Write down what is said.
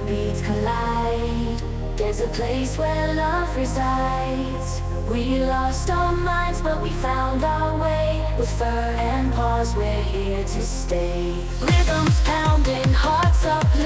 beats collide. There's a place where love resides. We lost our minds, but we found our way. With fur and paws, we're here to stay. Rhythms pounding, hearts uplifting.